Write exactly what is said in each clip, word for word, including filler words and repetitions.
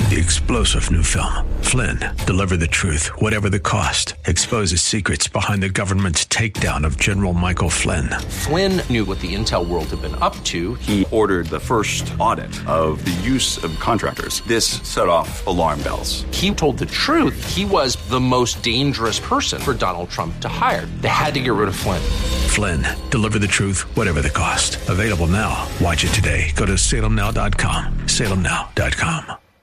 The explosive new film, Flynn, deliver the truth, whatever the cost, exposes secrets behind the government's takedown of General Michael Flynn. Flynn knew what the intel world had been up to. He ordered the first audit of the use of contractors. This set off alarm bells. He told the truth. He was the most dangerous person for Donald Trump to hire. They had to get rid of Flynn. Flynn, deliver the truth, whatever the cost. Available now. Watch it today. Go to salem now dot com. salem now dot com.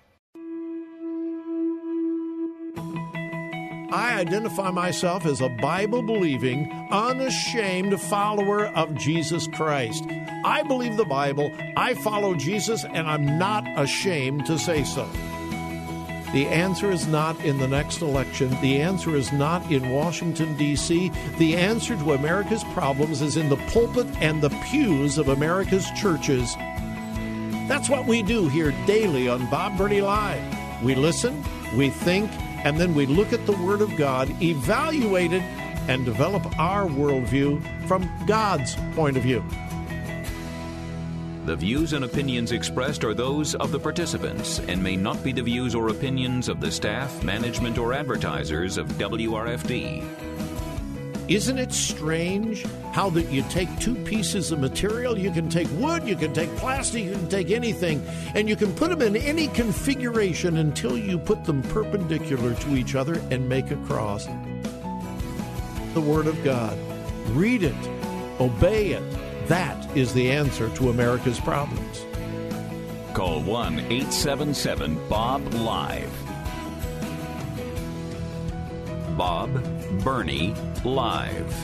I identify myself as a Bible-believing, unashamed follower of Jesus Christ. I believe the Bible, I follow Jesus, and I'm not ashamed to say so. The answer is not in the next election. The answer is not in Washington, D C The answer to America's problems is in the pulpit and the pews of America's churches. That's what we do here daily on Bob Burney Live. We listen, we think, and then we look at the Word of God, evaluate it, and develop our worldview from God's point of view. The views and opinions expressed are those of the participants and may not be the views or opinions of the staff, management, or advertisers of W R F D. Isn't it strange how that you take two pieces of material, you can take wood, you can take plastic, you can take anything, and you can put them in any configuration until you put them perpendicular to each other and make a cross. The Word of God. Read it. Obey it. That is the answer to America's problems. Call one eight seven seven Bob Live. Bob Burney Live.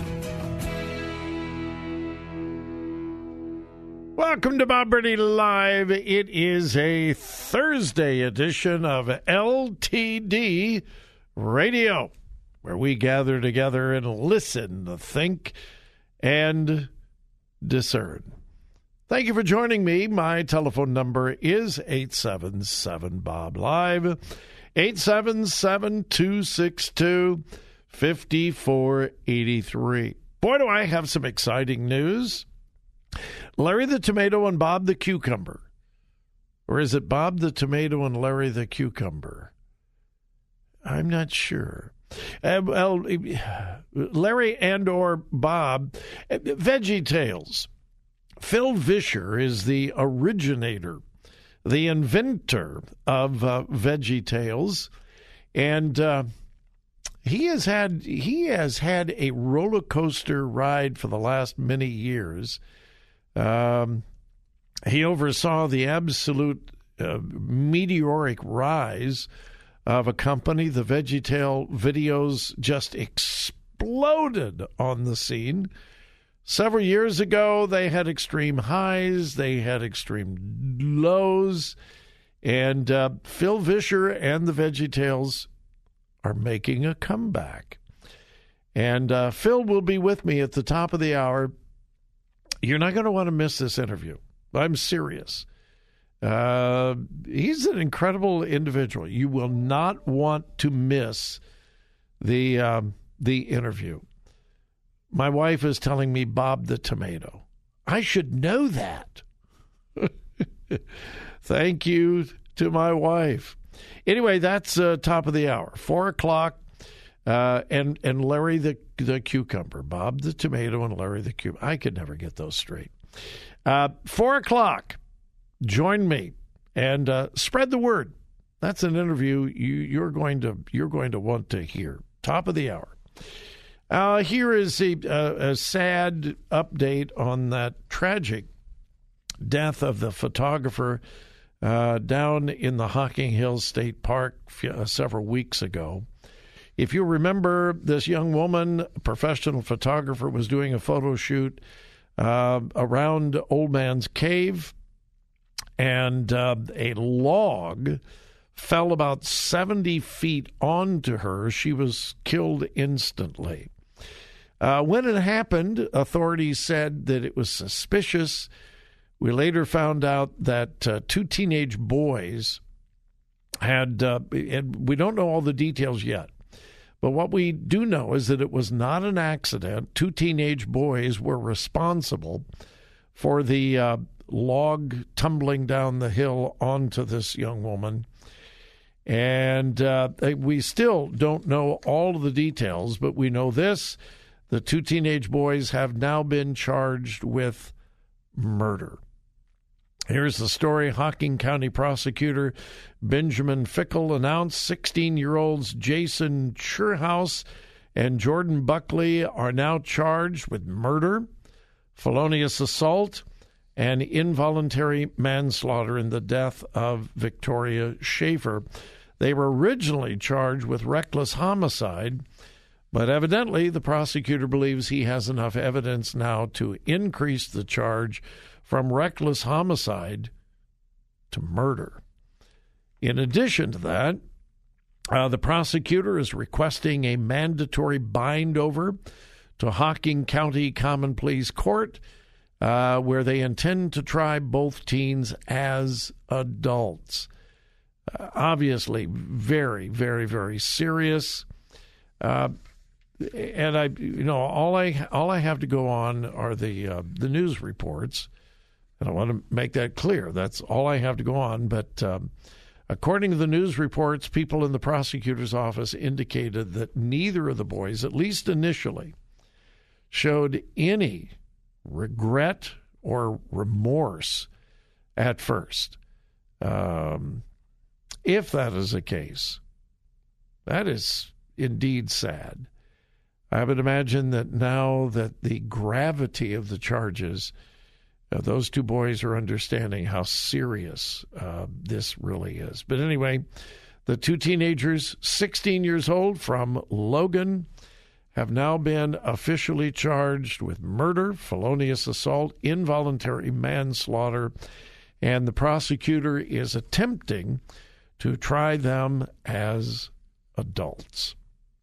Welcome to Bob Burney Live. It is a Thursday edition of L T D Radio, where we gather together and listen, think, and discern. Thank you for joining me. My telephone number is eight seven seven Bob Live, eight seven seven, two six two, five four eight three. Boy, do I have some exciting news. Larry the Tomato and Bob the Cucumber. Or is it Bob the Tomato and Larry the Cucumber? I'm not sure. Uh, well, Larry and or Bob, uh, Veggie Tales. Phil Vischer is the originator, the inventor of uh, Veggie Tales, and uh, he has had he has had a roller coaster ride for the last many years. Um, he oversaw the absolute uh, meteoric rise of a company. The VeggieTale videos just exploded on the scene. Several years ago, they had extreme highs, they had extreme lows, and uh, Phil Vischer and the VeggieTales are making a comeback. And uh, Phil will be with me at the top of the hour. You're not going to want to miss this interview. I'm serious. Uh, he's an incredible individual. You will not want to miss the um, the interview. My wife is telling me Bob the Tomato. I should know that. Thank you to my wife. Anyway, that's uh, top of the hour, four o'clock, uh, and and Larry the the Cucumber, Bob the Tomato, and Larry the Cucumber. I could never get those straight. Uh, four o'clock. Join me and uh, spread the word. That's an interview you, you're going to you're going to want to hear. Top of the hour. Uh, here is a, a, a sad update on that tragic death of the photographer uh, down in the Hocking Hills State Park uh, several weeks ago. If you remember, this young woman, a professional photographer, was doing a photo shoot uh, around Old Man's Cave, and uh, a log fell about seventy feet onto her. She was killed instantly. Uh, when it happened, authorities said that it was suspicious. We later found out that uh, two teenage boys had, uh, and we don't know all the details yet, but what we do know is that it was not an accident. Two teenage boys were responsible for the uh, log tumbling down the hill onto this young woman. And uh, we still don't know all of the details, but we know this. The two teenage boys have now been charged with murder. Here's the story. Hocking County prosecutor Benjamin Fickle announced sixteen-year-olds Jason Cherhouse and Jordan Buckley are now charged with murder, felonious assault, and involuntary manslaughter in the death of Victoria Schaefer. They were originally charged with reckless homicide, but evidently the prosecutor believes he has enough evidence now to increase the charge from reckless homicide to murder. In addition to that, uh, the prosecutor is requesting a mandatory bind-over to Hocking County Common Pleas Court, uh, where they intend to try both teens as adults. Uh, obviously, very, very, very serious. Uh, and I, you know, all I all I have to go on are the uh, the news reports, and I want to make that clear. That's all I have to go on. But um, according to the news reports, people in the prosecutor's office indicated that neither of the boys, at least initially, showed any regret or remorse at first. Um, if that is the case, that is indeed sad. I would imagine that now that the gravity of the charges, uh, those two boys are understanding how serious uh, this really is. But anyway, the two teenagers, sixteen years old, from Logan, have now been officially charged with murder, felonious assault, involuntary manslaughter, and the prosecutor is attempting to try them as adults.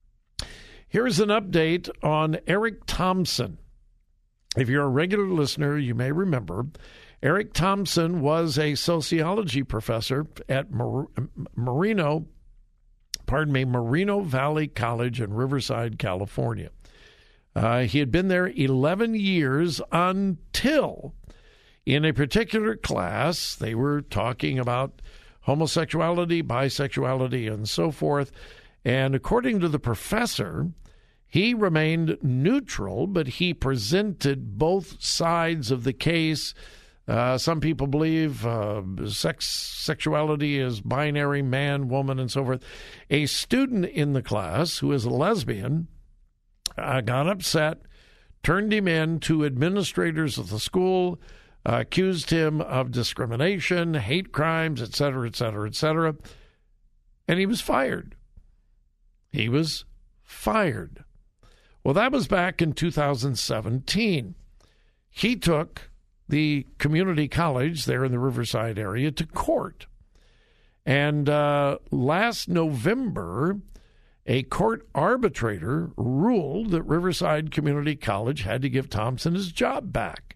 Here's an update on Eric Thompson. If you're a regular listener, you may remember Eric Thompson was a sociology professor at Mar- Marino, pardon me, Moreno Valley College in Riverside, California. Uh, he had been there eleven years until, in a particular class, they were talking about homosexuality, bisexuality, and so forth. And according to the professor, he remained neutral, but he presented both sides of the case. Uh, some people believe uh, sex sexuality is binary, man, woman, and so forth. A student in the class who is a lesbian uh, got upset, turned him in to administrators of the school, uh, accused him of discrimination, hate crimes, et cetera, et cetera, et cetera, and he was fired. He was fired. Well, that was back in two thousand seventeen. He took the community college there in the Riverside area to court. And uh, last November, a court arbitrator ruled that Riverside Community College had to give Thompson his job back.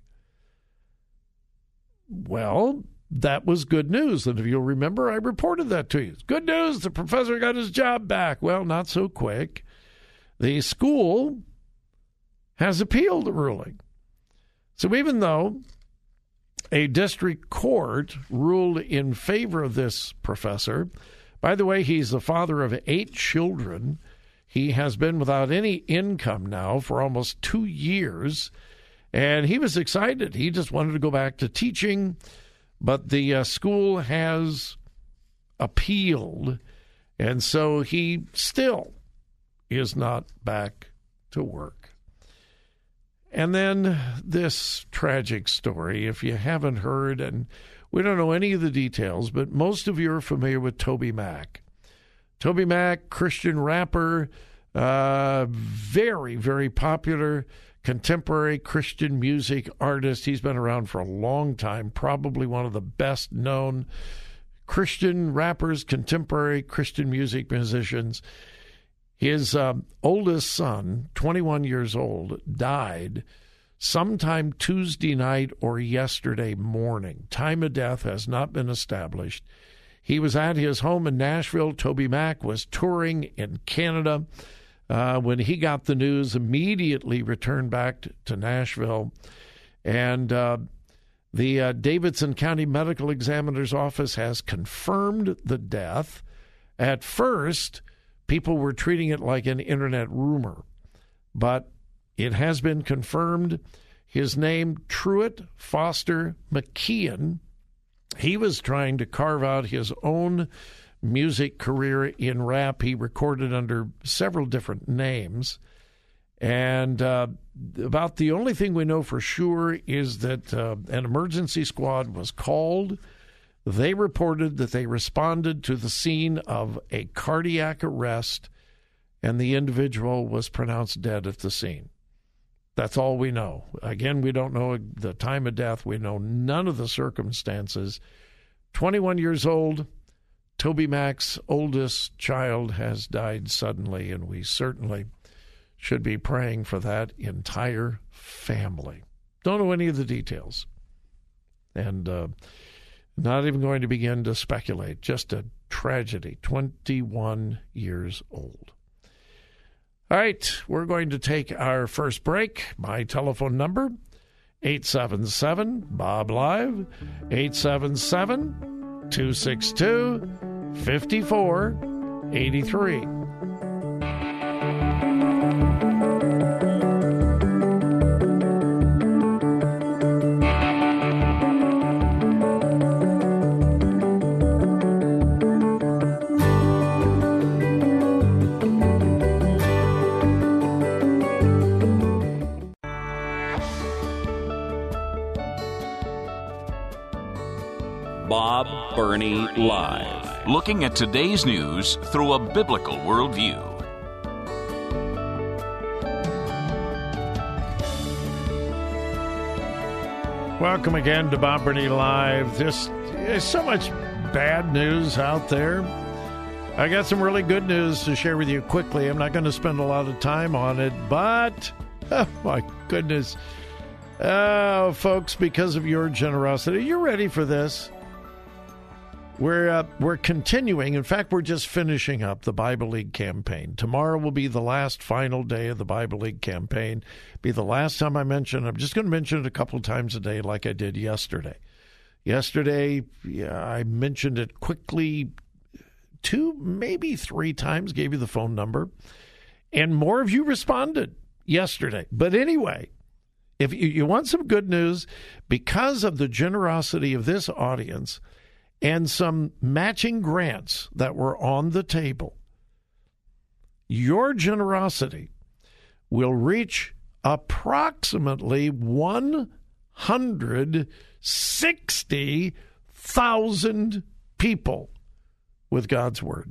Well, that was good news. And if you'll remember, I reported that to you. Good news, the professor got his job back. Well, not so quick. The school has appealed the ruling. So even though a district court ruled in favor of this professor, by the way, he's the father of eight children. He has been without any income now for almost two years, and he was excited. He just wanted to go back to teaching, but the uh, school has appealed, and so he still is not back to work. And then this tragic story, if you haven't heard, and we don't know any of the details, but most of you are familiar with Toby Mac. Toby Mac, Christian rapper, uh, very, very popular contemporary Christian music artist. He's been around for a long time, probably one of the best known Christian rappers, contemporary Christian music musicians. His uh, oldest son, twenty-one years old, died sometime Tuesday night or yesterday morning. Time of death has not been established. He was at his home in Nashville. Toby Mac was touring in Canada. Uh, when he got the news, immediately returned back to Nashville. And uh, the uh, Davidson County Medical Examiner's Office has confirmed the death. At first, people were treating it like an internet rumor, but it has been confirmed. His name, Truett Foster McKeon, he was trying to carve out his own music career in rap. He recorded under several different names. And uh, about the only thing we know for sure is that uh, an emergency squad was called. They reported that they responded to the scene of a cardiac arrest, and the individual was pronounced dead at the scene. That's all we know. Again, we don't know the time of death. We know none of the circumstances. twenty-one years old, Toby Mac's oldest child has died suddenly, and we certainly should be praying for that entire family. Don't know any of the details. And uh, not even going to begin to speculate. Just a tragedy. twenty-one years old. All right, we're going to take our first break. My telephone number, eight seven seven, B O B Live, eight seven seven, two six two, five four eight three. Bob Burney Live. Looking at today's news through a biblical worldview. Welcome again to Bob Burney Live. This, there's so much bad news out there. I got some really good news to share with you quickly. I'm not going to spend a lot of time on it, but, oh my goodness. Oh, folks, because of your generosity, you're ready for this. We're uh, we're continuing. In fact, we're just finishing up the Bible League campaign. Tomorrow will be the last final day of the Bible League campaign. Be the last time I mention it. I'm just going to mention it a couple of times a day like I did yesterday. Yesterday, yeah, I mentioned it quickly two, maybe three times, gave you the phone number, and more of you responded yesterday. But anyway, if you, you want some good news, because of the generosity of this audience and some matching grants that were on the table, your generosity will reach approximately one hundred sixty thousand people with God's Word.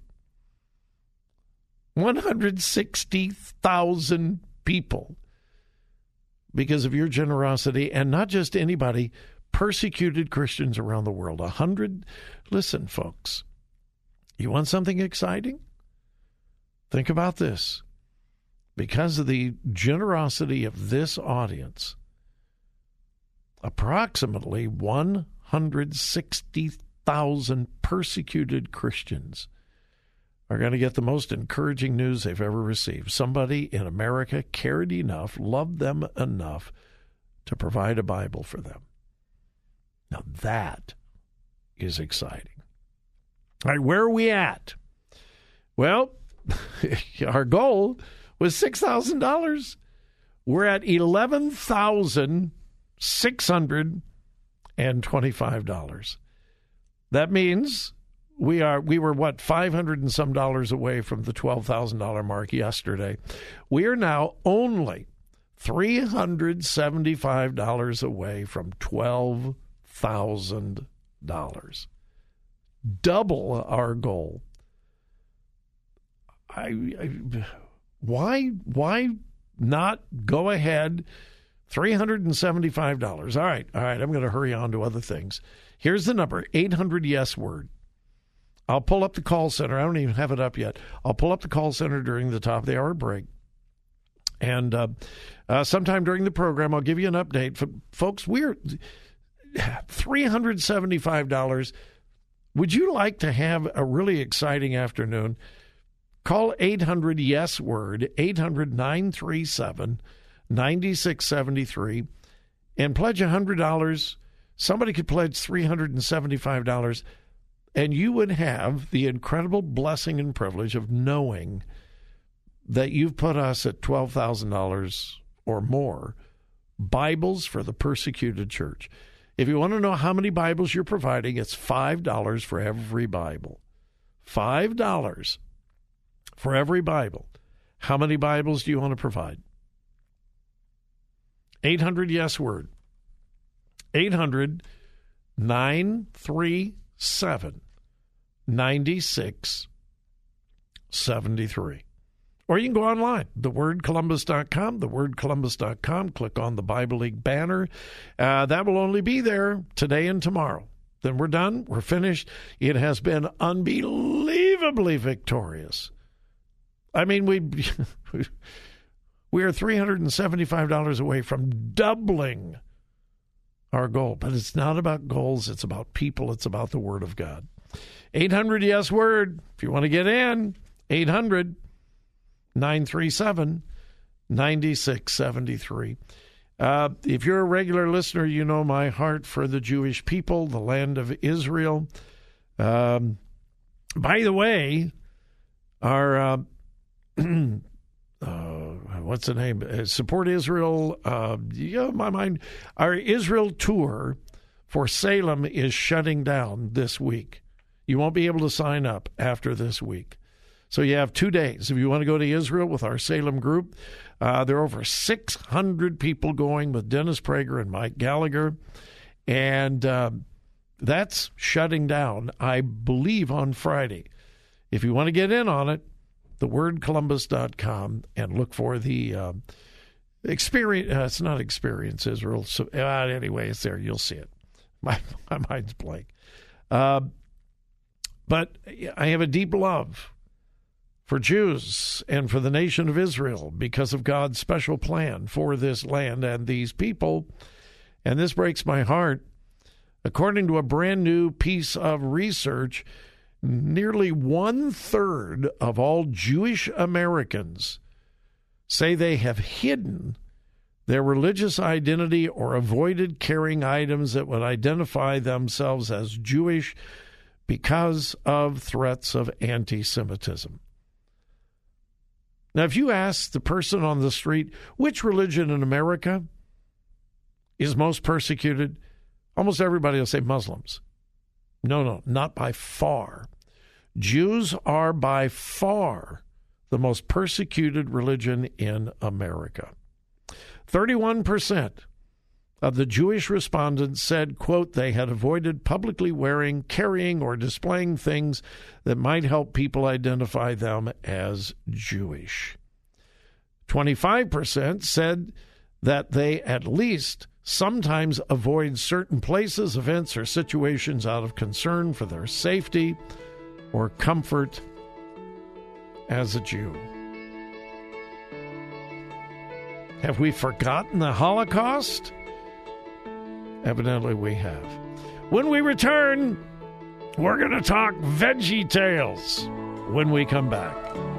one hundred sixty thousand people because of your generosity, and not just anybody, persecuted Christians around the world. A hundred. Listen, folks, you want something exciting? Think about this. Because of the generosity of this audience, approximately one hundred sixty thousand persecuted Christians are going to get the most encouraging news they've ever received. Somebody in America cared enough, loved them enough to provide a Bible for them. Now that is exciting. All right, where are we at? Well, our goal was six thousand dollars. We're at eleven thousand six hundred twenty-five dollars. That means we are we were, what, five hundred and some dollars away from the twelve thousand dollars mark yesterday. We are now only three hundred seventy-five dollars away from twelve thousand dollars. Double our goal. I, I why why not go ahead? three hundred seventy-five dollars. All right, all right, I'm going to hurry on to other things. Here's the number, eight hundred yes word. I'll pull up the call center. I don't even have it up yet. I'll pull up the call center during the top of the hour break. And uh, uh, sometime during the program, I'll give you an update. For, folks, we're three hundred seventy-five dollars. Would you like to have a really exciting afternoon? Call eight hundred yes word, eight hundred nine three seven nine six seven three, and pledge one hundred dollars. Somebody could pledge three hundred seventy-five dollars. And you would have the incredible blessing and privilege of knowing that you've put us at twelve thousand dollars or more, Bibles for the Persecuted Church. If you want to know how many Bibles you're providing, it's five dollars for every Bible. five dollars for every Bible. How many Bibles do you want to provide? eight hundred yes word. eight hundred nine three seven nine six seven three. Or you can go online, the word columbus dot com, the word columbus dot com. Click on the Bible League banner. Uh, that will only be there today and tomorrow. Then we're done. We're finished. It has been unbelievably victorious. I mean, we we are three hundred seventy-five dollars away from doubling our goal. But it's not about goals. It's about people. It's about the Word of God. eight hundred yes word. If you want to get in, eight hundred nine three seven nine six seven three. Uh, if you're a regular listener, you know my heart for the Jewish people, the land of Israel. Um, by the way, our, uh, uh, what's the name? Uh, Support Israel, uh, you know, my mind, our Israel tour for Salem is shutting down this week. You won't be able to sign up after this week. So you have two days. If you want to go to Israel with our Salem group, uh, there are over six hundred people going with Dennis Prager and Mike Gallagher. And uh, that's shutting down, I believe, on Friday. If you want to get in on it, the word columbus dot com and look for the uh, experience. Uh, it's not Experience Israel. So, uh, anyway, it's there. You'll see it. My, my mind's blank. Uh, but I have a deep love for Jews and for the nation of Israel because of God's special plan for this land and these people. And this breaks my heart. According to a brand new piece of research, nearly one-third of all Jewish Americans say they have hidden their religious identity or avoided carrying items that would identify themselves as Jewish because of threats of anti-Semitism. Now, if you ask the person on the street, which religion in America is most persecuted, almost everybody will say Muslims. No, no, not by far. Jews are by far the most persecuted religion in America. thirty-one percent of the Jewish respondents said, quote, they had avoided publicly wearing, carrying, or displaying things that might help people identify them as Jewish. twenty-five percent said that they at least sometimes avoid certain places, events, or situations out of concern for their safety or comfort as a Jew. Have we forgotten the Holocaust? Evidently we have. When we return, we're going to talk Veggie Tales when we come back.